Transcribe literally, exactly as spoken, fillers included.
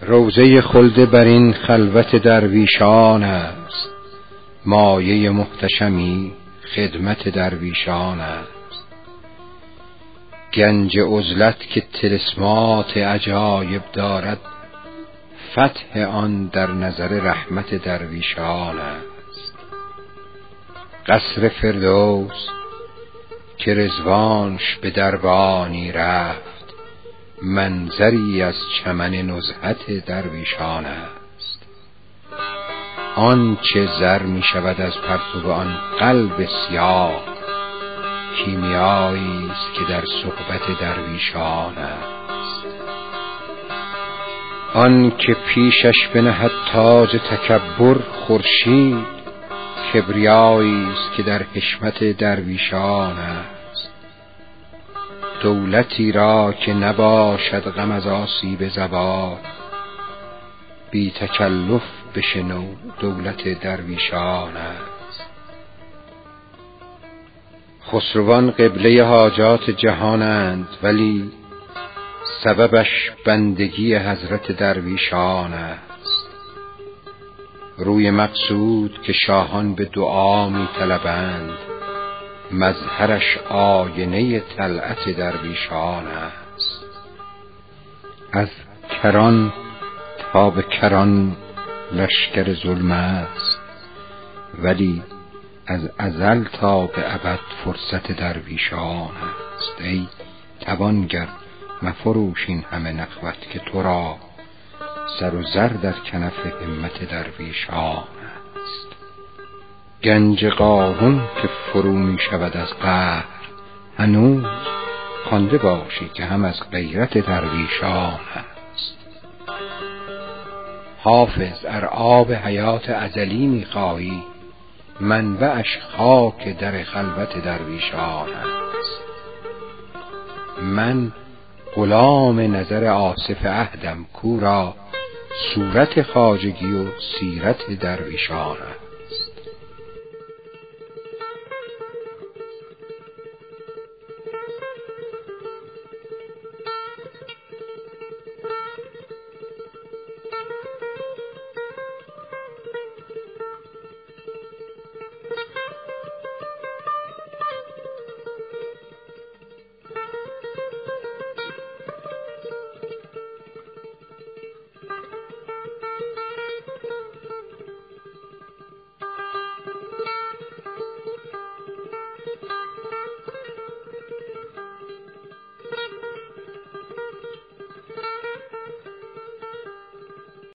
روضه خلد بر این خلوت درویشان است، مایه محتشمی خدمت درویشان است. گنج عزلت که طلسمات عجایب دارد، فتح آن در نظر رحمت درویشان است. قصر فردوس که رضوانش به دربانی رفت، منظری از چمن نزهت درویشان است. آن چه زر می شود از پرتو آن قلب سیاه، کیمیایی است که در صحبت درویشان است. آن که پیشش بنهد تاج تکبر خورشید، کبریایی است که در حشمت درویشان است. دولتی را که نباشد غم از آسیب زوال، بی تکلف بشنو دولت درویشان است. خسروان قبله حاجات جهانند، ولی سببش بندگی حضرت درویشان است. روی مقصود که شاهان به دعا می طلبند، مظهرش آینه طلعت درویشان است. از کران تا به کران لشکر ظلم است، ولی از ازل تا به ابد فرصت درویشان است. ای توانگر مفروش این همه نخوت، که تو را سر و زر در کنف همت درویشان است. گنج قارون که فرو می شود از قهر، هنوز خوانده باشی که هم از غیرت درویشان است. حافظ ار آب حیات ازلی می خواهی، منبعش خاک در خلوت درویشان است. من غلام نظر آصف عهدم، کو را صورت خواجگی و سیرت درویشان است.